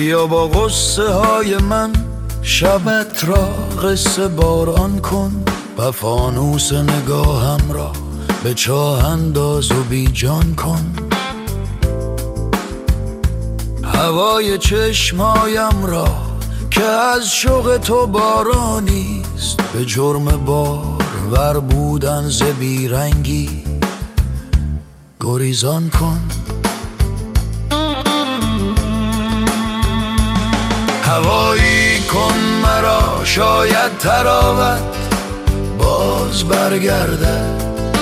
بیا با غصه های من شبت را قصه باران کن و فانوس نگاهم را به چاه انداز و بی جان کن. هوای چشمایم را که از شوق تو بارانیست، به جرم بارور بودن ز بیرنگی گریزان کن. هوایی کن مرا شاید تراوت باز برگردد.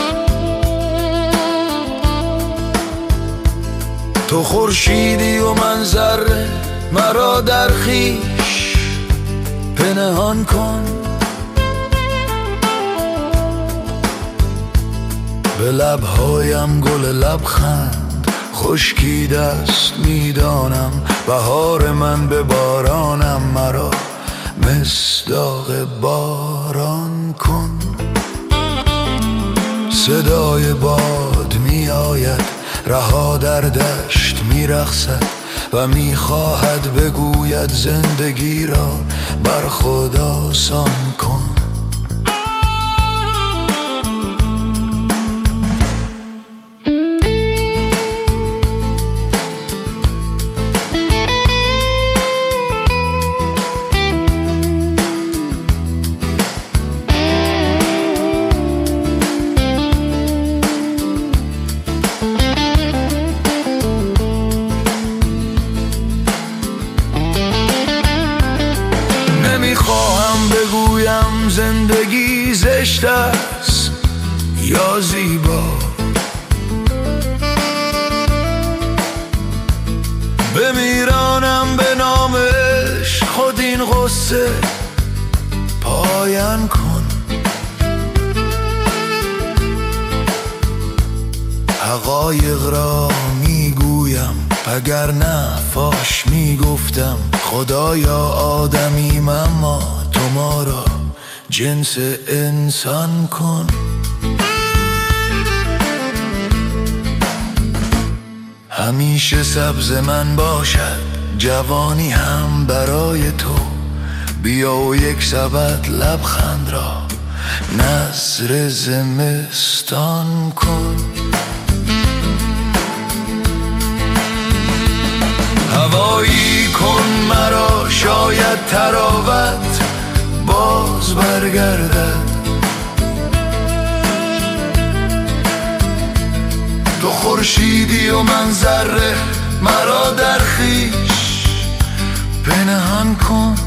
تو خورشیدی و من ذره، مرا در خویش پنهان کن. به لبهایم گل لبخند خشکیده است میدانم، بهار من به بارانم مرا مصداق باران کن. صدای باد می آید رها در دشت می رقصد و می خواهد بگوید زندگی را بر خود آسان کن. نمیخواهم بگویم زندگی زشت است یا زیبا، بمیرانم به نامش خود این غصه پایان کن. حقایق را میگویم اگر نه فاش میگفتم، خدایا آدمیم اما تو ما را جنس انسان کن. همیشه سبز من باشد جوانی هم برای تو، بیا و یک سبد لبخند را نذر زمستان کن. هوایی کن مرا شاید تراوت باز برگردد. تو خورشیدی و من ذره، مرا در خویش پنهان کن.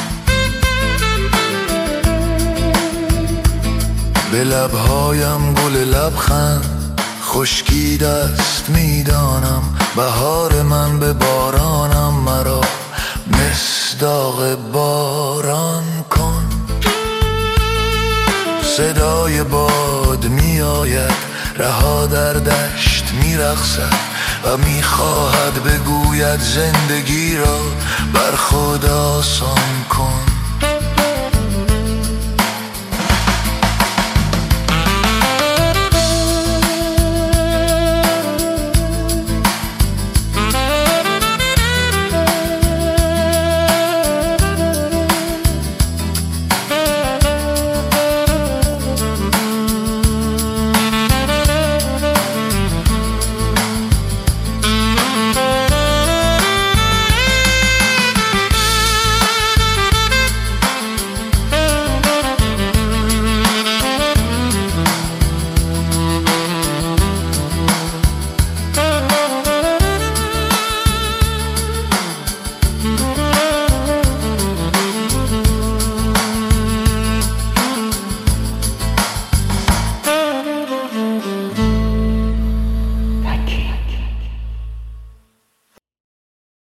به لبهایم گل لبخند خشکیده است میدانم، بهار من به بارانم مرا مصداق باران کن. صدای باد می آید رها در دشت می رقصد و می خواهد بگوید زندگی را بر خود آسان کن.